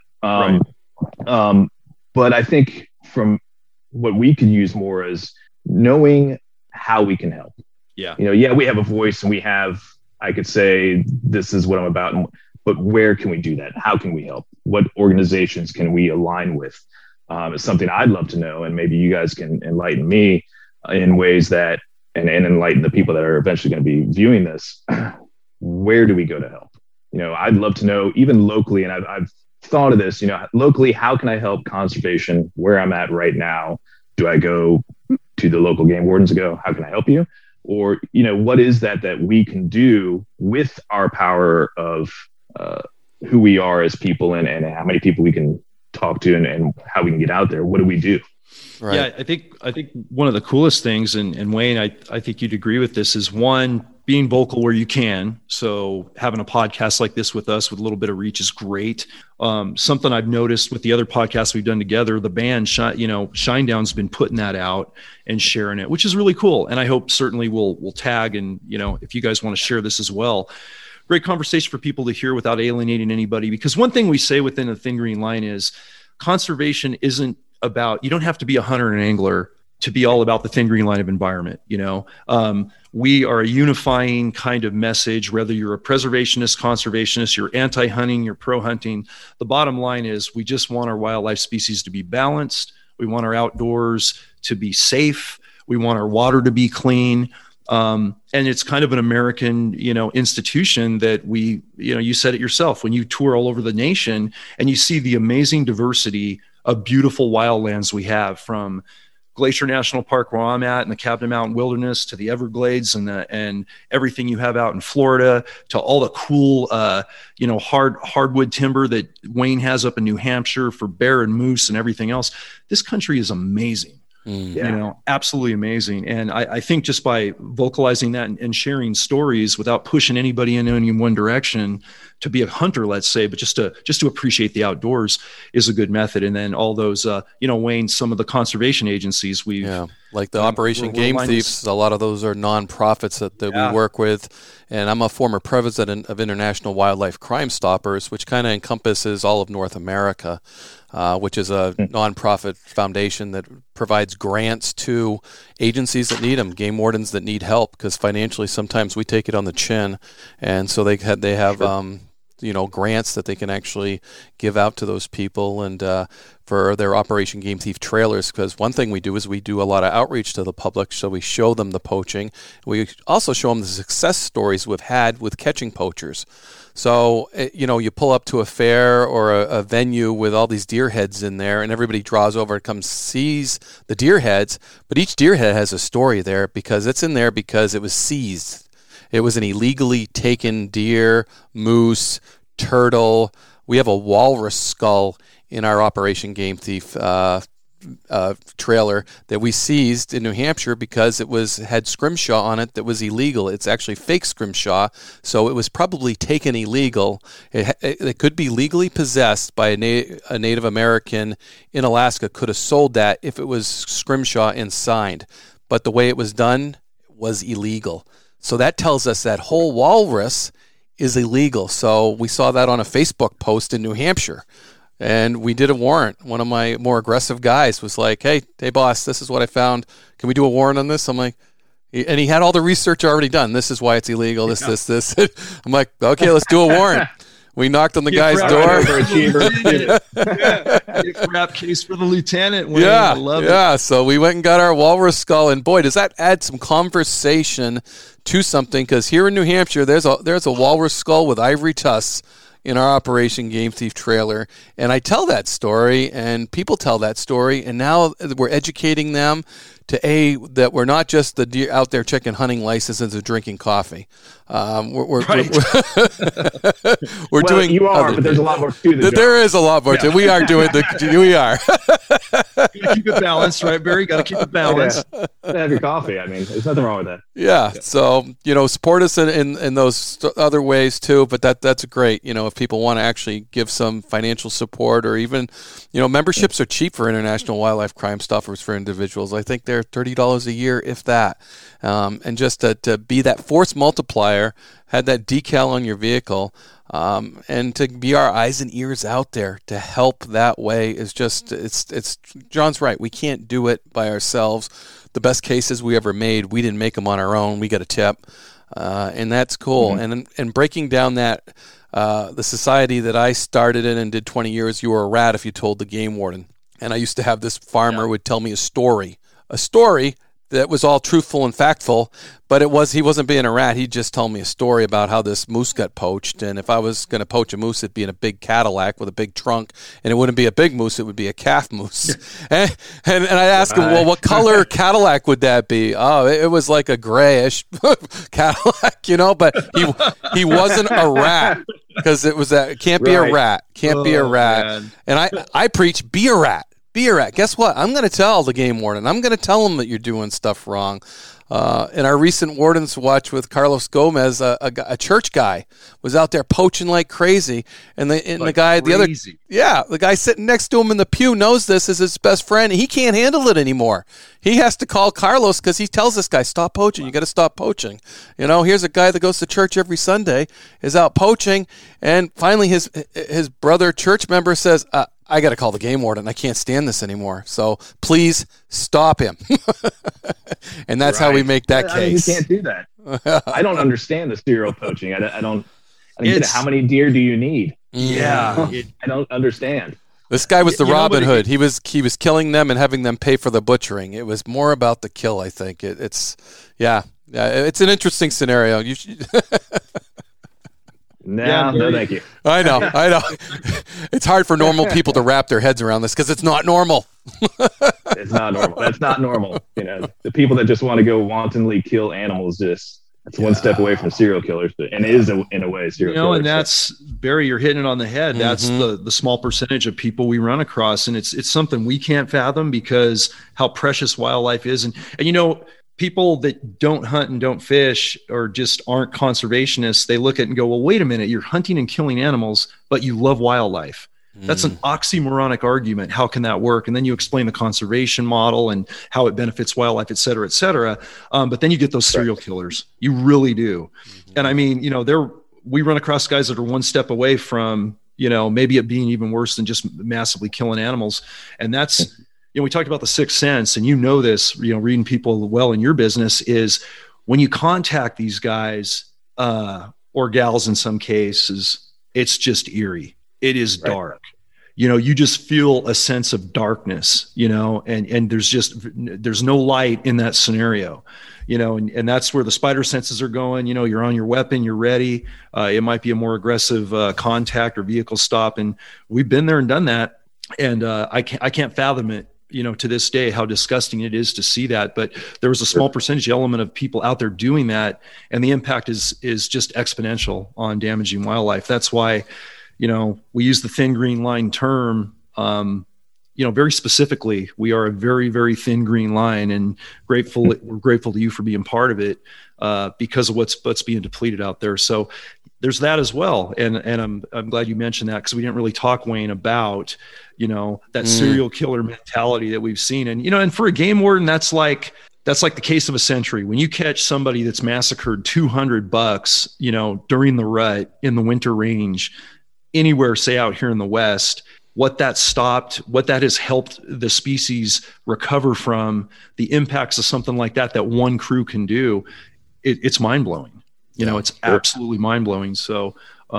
Right. But I think from what we could use more is knowing how we can help. Yeah. We have a voice and I could say, this is what I'm about. But where can we do that? How can we help? What organizations can we align with? It's something I'd love to know. And maybe you guys can enlighten me in ways that, and enlighten the people that are eventually going to be viewing this. Where do we go to help? I'd love to know, even locally, and I've thought of this, locally, how can I help conservation where I'm at right now? Do I go to the local game wardens and go, how can I help you? Or, what is that we can do with our power of who we are as people and how many people we can talk to and how we can get out there? What do we do? Right. Yeah, I think one of the coolest things, and Wayne, I think you'd agree with this, is one, being vocal where you can. So having a podcast like this with us with a little bit of reach is great. Something I've noticed with the other podcasts we've done together, the band Shinedown's been putting that out and sharing it, which is really cool. And I hope certainly we'll tag, and if you guys want to share this as well. Great conversation for people to hear without alienating anybody. Because one thing we say within the Thin Green Line is conservation isn't about, you don't have to be a hunter and angler to be all about the Thin Green Line of environment. We are a unifying kind of message, whether you're a preservationist, conservationist, you're anti-hunting, you're pro-hunting. The bottom line is we just want our wildlife species to be balanced. We want our outdoors to be safe. We want our water to be clean. And it's kind of an American, institution that you said it yourself, when you tour all over the nation and you see the amazing diversity of beautiful wildlands we have, from Glacier National Park, where I'm at, and the Cabot Mountain Wilderness, to the Everglades and everything you have out in Florida, to all the cool, hardwood timber that Wayne has up in New Hampshire for bear and moose and everything else. This country is amazing. Absolutely amazing. And I think just by vocalizing that and sharing stories without pushing anybody in any one direction to be a hunter, let's say, but just to appreciate the outdoors is a good method. And then all those, Wayne, some of the conservation agencies like the Operation Game Thieves, a lot of those are nonprofits that we work with. And I'm a former president of International Wildlife Crime Stoppers, which kind of encompasses all of North America, which is a nonprofit foundation that provides grants to agencies that need them, game wardens that need help, because financially sometimes we take it on the chin. And so they have grants that they can actually give out to those people, and for their Operation Game Thief trailers, because one thing we do is we do a lot of outreach to the public, so we show them the poaching. We also show them the success stories we've had with catching poachers. So, you pull up to a fair or a venue with all these deer heads in there, and everybody draws over and comes sees the deer heads, but each deer head has a story there, because it's in there because it was seized. It was an illegally taken deer, moose, turtle. We have a walrus skull in our Operation Game Thief trailer that we seized in New Hampshire because it had scrimshaw on it that was illegal. It's actually fake scrimshaw, so it was probably taken illegal. It could be legally possessed by a Native American in Alaska, could have sold that if it was scrimshaw and signed. But the way it was done was illegal. So that tells us that whole walrus is illegal. So we saw that on a Facebook post in New Hampshire, and we did a warrant. One of my more aggressive guys was like, hey boss, this is what I found. Can we do a warrant on this? I'm like, And he had all the research already done. This is why it's illegal. This. I'm like, okay, let's do a warrant. We knocked on the guy's door. Crap case for the lieutenant. Wayne. I love it. So we went and got our walrus skull, and boy, does that add some conversation to something? Because here in New Hampshire, there's a walrus skull with ivory tusks in our Operation Game Thief trailer, and I tell that story, and people tell that story, and now we're educating them to that we're not just the deer out there checking hunting licenses and drinking coffee. We're doing. You are, but there's a lot more to the job. There is a lot more to. We are doing we are. Gotta keep it balanced, right, Barry? Got to keep it balanced. Have your coffee. I mean, there's nothing wrong with that. Yeah. So support us in those other ways too. But that's great. If people want to actually give some financial support, or even memberships are cheap for International Wildlife Crime Stoppers for individuals. I think they're $30 a year, if that. And just to be that force multiplier, had that decal on your vehicle, and to be our eyes and ears out there to help that way is just, it's John's right. We can't do it by ourselves. The best cases we ever made, we didn't make them on our own. We got a tip, and that's cool. Mm-hmm. And breaking down that, the society that I started in and did 20 years, you were a rat if you told the game warden. And I used to have this farmer would tell me a story that was all truthful and factful, but he wasn't being a rat. He'd just tell me a story about how this moose got poached, and if I was going to poach a moose, it'd be in a big Cadillac with a big trunk, and it wouldn't be a big moose, it would be a calf moose. and I asked him, well, what color Cadillac would that be? Oh, it was like a grayish Cadillac, but he wasn't a rat, because it was that can't be a rat, be a rat. Man. And I preach, be a rat. Be a rat. Guess what? I'm going to tell the game warden. I'm going to tell him that you're doing stuff wrong. In our recent Warden's Watch with Carlos Gomez, a church guy was out there poaching like crazy, and the guy sitting next to him in the pew knows this is his best friend. He can't handle it anymore. He has to call Carlos because he tells this guy, "Stop poaching. You got to stop poaching." Here's a guy that goes to church every Sunday, is out poaching, and finally his brother church member says, I got to call the game warden. I can't stand this anymore. So please stop him. And that's how we make that case. You can't do that. I don't understand the serial poaching. I don't get it. How many deer do you need? Yeah. I don't understand. This guy was the Robin Hood. He was killing them and having them pay for the butchering. It was more about the kill, I think. It's an interesting scenario. You should No, thank you. I know. It's hard for normal people to wrap their heads around this because it's not normal. It's not normal. That's not normal. The people that just want to go wantonly kill animals, that's one step away from serial killers, and it is in a way serial killers. And that's, Barry, you're hitting it on the head. That's the small percentage of people we run across, and it's something we can't fathom because how precious wildlife is, and people that don't hunt and don't fish or just aren't conservationists, they look at it and go, well, wait a minute, you're hunting and killing animals, but you love wildlife. That's an oxymoronic argument. How can that work? And then you explain the conservation model and how it benefits wildlife, et cetera, et cetera. But then you get those serial killers. You really do. And I mean, we run across guys that are one step away from, maybe it being even worse than just massively killing animals. And that's, we talked about the sixth sense, and this, reading people well in your business, is when you contact these guys or gals in some cases, it's just eerie. It is dark. You just feel a sense of darkness, and there's no light in that scenario, and that's where the spider senses are going. You're on your weapon, you're ready. It might be a more aggressive contact or vehicle stop. And we've been there and done that. And I can't fathom it, to this day, how disgusting it is to see that. But there was a small percentage element of people out there doing that, and the impact is just exponential on damaging wildlife. That's why, we use the thin green line term, very specifically. We are a very, very thin green line, and we're grateful to you for being part of it because of what's being depleted out there. So there's that as well. And I'm glad you mentioned that, because we didn't really talk, Wayne, about, that serial killer mentality that we've seen. And, and for a game warden, that's like the case of a century. When you catch somebody that's massacred 200 bucks, during the rut in the winter range, anywhere, say out here in the West, what that stopped, what that has helped the species recover from, the impacts of something like that one crew can do, it's mind blowing. It's absolutely mind blowing. So,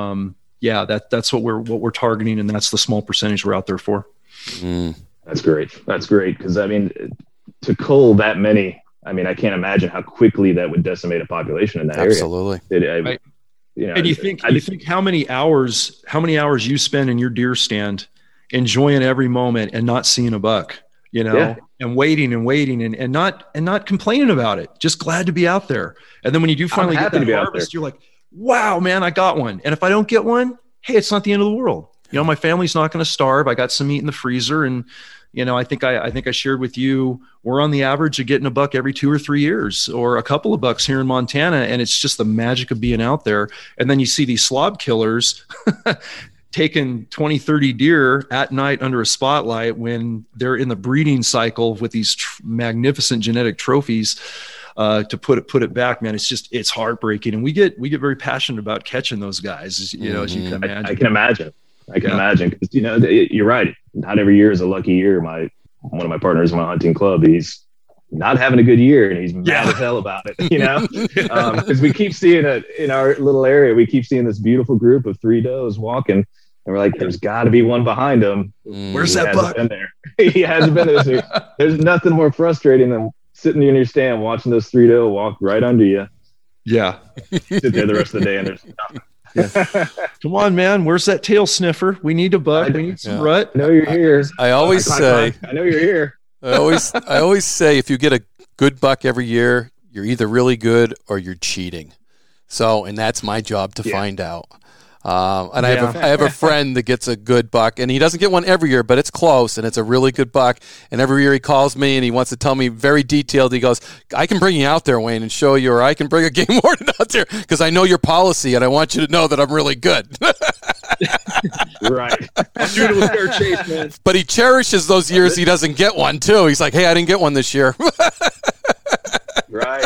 that's what we're targeting, and that's the small percentage we're out there for. That's great. Because to cull that many, I can't imagine how quickly that would decimate a population in that area. Absolutely. Right. And you think how many hours you spend in your deer stand enjoying every moment and not seeing a buck, and waiting and not complaining about it, just glad to be out there. And then when you do finally get that harvest, you're like, wow, man, I got one. And if I don't get one, hey, it's not the end of the world. My family's not going to starve. I got some meat in the freezer. And, I think I shared with you, we're on the average of getting a buck every 2 or 3 years, or a couple of bucks here in Montana. And it's just the magic of being out there. And then you see these slob killers taking 20, 30 deer at night under a spotlight when they're in the breeding cycle with these magnificent genetic trophies. To put it back, man, it's heartbreaking. And we get very passionate about catching those guys, as you can imagine. I can imagine. Because you're right. Not every year is a lucky year. One of my partners in my hunting club, he's not having a good year, and he's mad as hell about it. Because we keep seeing it in our little area. We keep seeing this beautiful group of 3 does walking, and we're like, there's got to be one behind him. Where's that buck? Been there. He hasn't been there. There's nothing more frustrating than sitting in your stand watching those 3 doe walk right under you. Yeah. Sit there the rest of the day, and there's nothing. Yeah. Come on, man. Where's that tail sniffer? We need a buck. We need some rut. I know you're here. I always say, I know you're here. I always say, if you get a good buck every year, you're either really good or you're cheating. So, and that's my job to find out. And I have a friend that gets a good buck, and he doesn't get one every year, but it's close, and it's a really good buck. And every year he calls me, and he wants to tell me very detailed. He goes, I can bring you out there, Wayne, and show you, or I can bring a game warden out there because I know your policy, and I want you to know that I'm really good. Right. I'm doing it with Bear Chase, man. But he cherishes those years he doesn't get one, too. He's like, hey, I didn't get one this year. Right.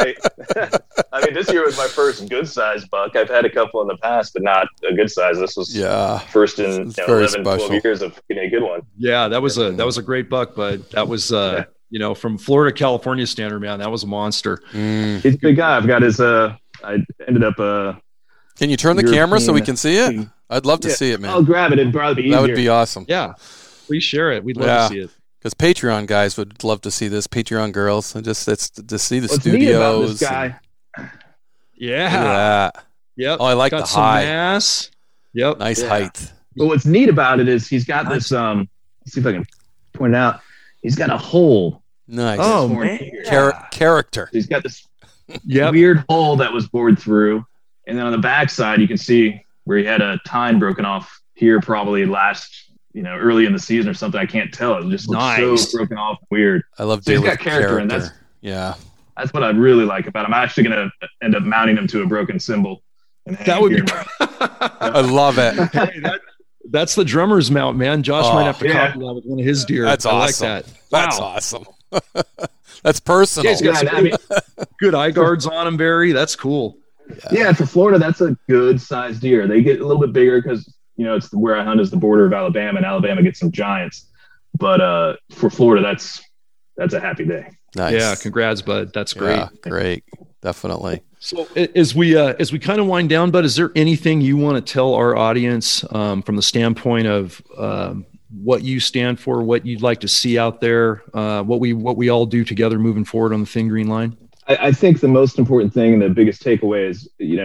This year was my first good size buck. I've had a couple in the past, but not a good size. This was first in 11, 12 years of getting a good one. Yeah, that was a great buck, but that was from Florida, California standard, man. That was a monster. He's a big guy. I've got his. I ended up. Can you turn the camera so we can see it? I'd love to see it, man. I'll grab it. It'd probably be easier. That would be awesome. Yeah, please share it. We'd love to see it. Because Patreon guys would love to see this. Patreon girls, and just to see the What's studios. Neat about this guy? Yeah. Yep. Oh, I like the high. Mass. Yep. Nice height. But what's neat about it is he's got this. Let's see if I can point it out. He's got a hole. Nice. Oh man. Character. He's got this weird hole that was bored through, and then on the back side you can see where he had a tine broken off here, probably early in the season or something. I can't tell. It just looks so broken off, weird. I love. So he's got character, and that's what I really like about him. I'm actually going to end up mounting him to a broken cymbal. That would be. I love it. Hey, that's the drummer's mount, man. Josh might have to copy that with one of his deer. That's awesome. I like that. That's awesome. That's personal. He's got some good eye guards on him, Barry. That's cool. Yeah, for Florida, that's a good sized deer. They get a little bit bigger because it's where I hunt is the border of Alabama, and Alabama gets some giants. But for Florida, that's a happy day. Nice. Yeah, congrats, bud. That's great. Yeah, great. Definitely. So as we kind of wind down, bud, is there anything you want to tell our audience from the standpoint of what you stand for, what you'd like to see out there, what we all do together moving forward on the Thin Green Line? I think the most important thing and the biggest takeaway is,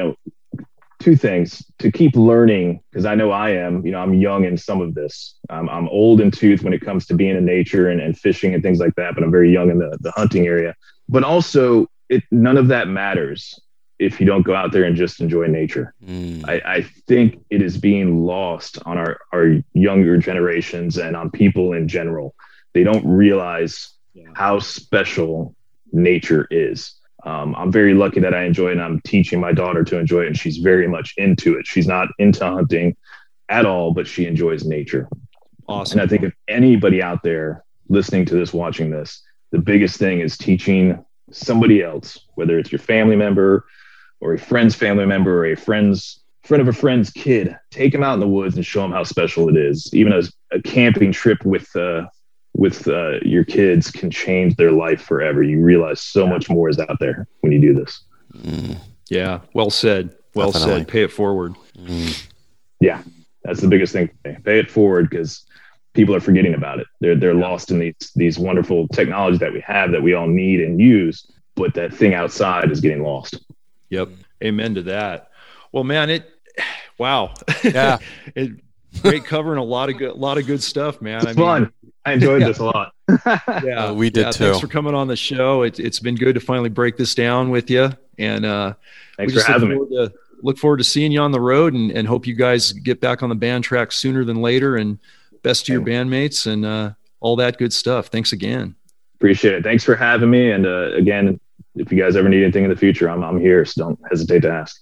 two things: to keep learning, because I know I am, I'm young in some of this. I'm old in tooth when it comes to being in nature and fishing and things like that, but I'm very young in the hunting area. But also, none of that matters if you don't go out there and just enjoy nature. I think it is being lost on our younger generations and on people in general. They don't realize how special nature is. I'm very lucky that I enjoy it, and I'm teaching my daughter to enjoy it, and she's very much into it. She's not into hunting at all, but she enjoys nature. Awesome. And I think if anybody out there listening to this, watching this, the biggest thing is teaching somebody else, whether it's your family member or a friend's family member or a friend's friend of a friend's kid, take them out in the woods and show them how special it is. Even a camping trip with your kids can change their life forever. You realize so much more is out there when you do this. Yeah. Well said. Well Definitely. said. Pay it forward. Yeah. That's the biggest thing. Pay it forward, because people are forgetting about it. They're lost in these wonderful technologies that we have that we all need and use, but that thing outside is getting lost. Yep. Amen to that. Well, man, wow. Yeah. Great covering a lot of good stuff, man. It's fun. I enjoyed this a lot. Yeah, we did too. Thanks for coming on the show. It's been good to finally break this down with you. And thanks for having me. Look forward to seeing you on the road, and hope you guys get back on the band track sooner than later. And best to your bandmates and all that good stuff. Thanks again. Appreciate it. Thanks for having me. And again, if you guys ever need anything in the future, I'm here. So don't hesitate to ask.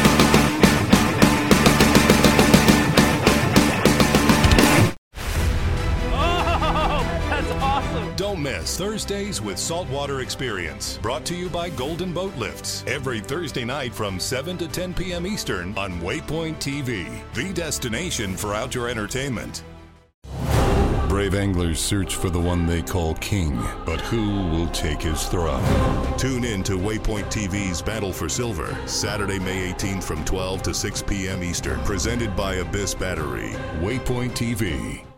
Don't miss Thursdays with Saltwater Experience, brought to you by Golden Boat Lifts, every Thursday night from 7 to 10 p.m. Eastern on Waypoint TV, the destination for outdoor entertainment. Brave anglers search for the one they call king, but who will take his throne? Tune in to Waypoint TV's Battle for Silver, Saturday, May 18th from 12 to 6 p.m. Eastern, presented by Abyss Battery. Waypoint TV.